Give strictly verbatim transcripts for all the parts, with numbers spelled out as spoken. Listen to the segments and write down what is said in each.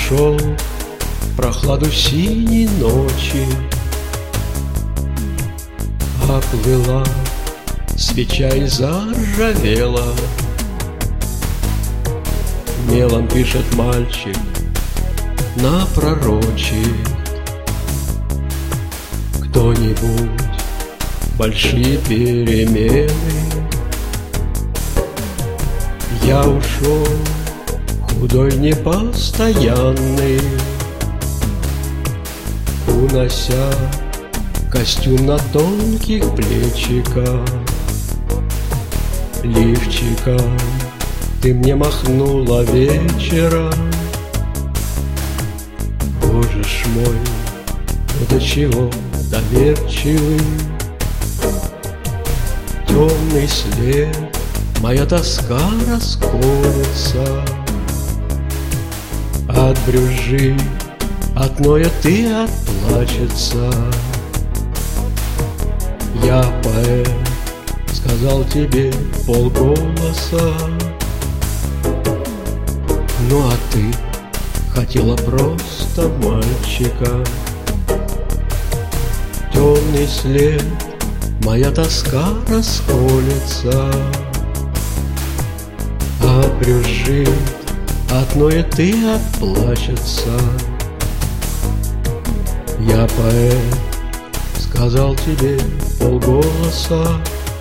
ушел в прохладу синей ночи, оплыла свеча и заржавела. Мелом пишет мальчик, напророчит кто-нибудь большие перемены. Я ушел худой, непостоянный, унося костюм на тонких плечиках. Лифчиком ты мне махнула вечером. Боже ж мой, ну до чего доверчивый. Темный след, моя тоска расколется. Отбрюжи, отноет и отплачется. Я поэт, сказал тебе полголоса. Ну а ты хотела просто мальчика. Темный след, моя тоска расколется. Отбрюжит, отноет и отплачется. Я поэт, сказал тебе полголоса.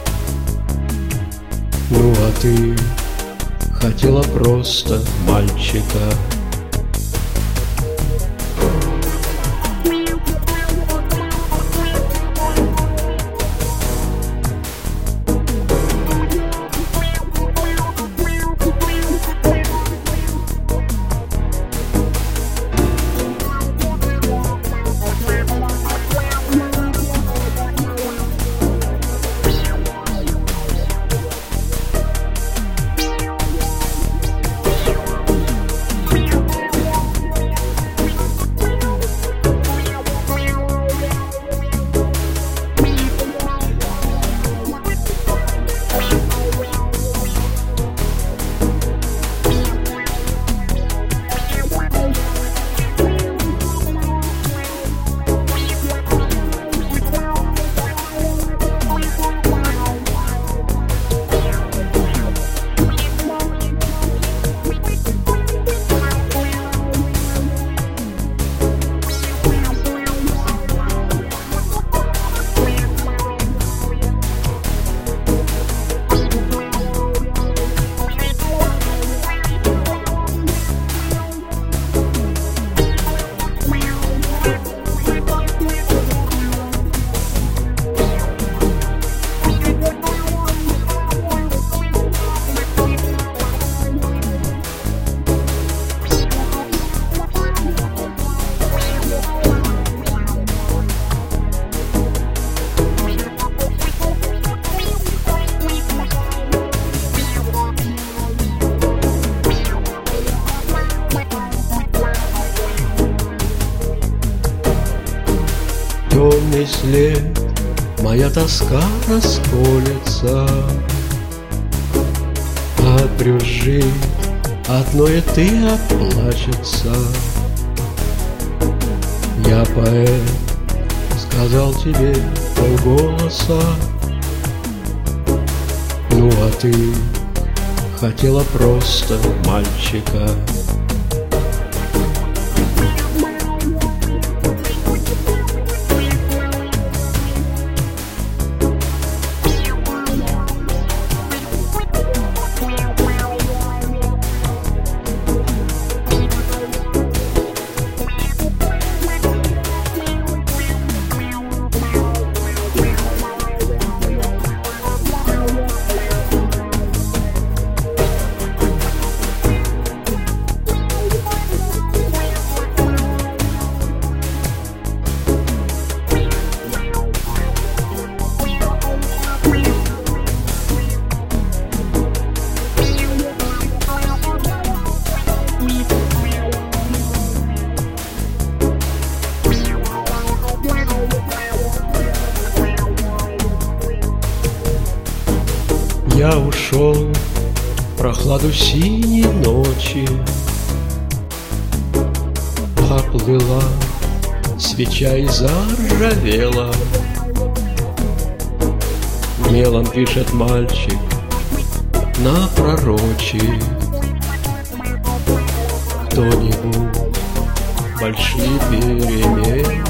Ну а ты хотела просто мальчика. Темный след, моя тоска расколется. Отбрюжит, отноет и отплачется. Я поэт, сказал тебе полголоса. Ну а ты хотела просто мальчика. Я ушел в прохладу синей ночи, поплыла, свеча и заржавела. Мелом пишет мальчик, напророчит кто-нибудь большие перемены.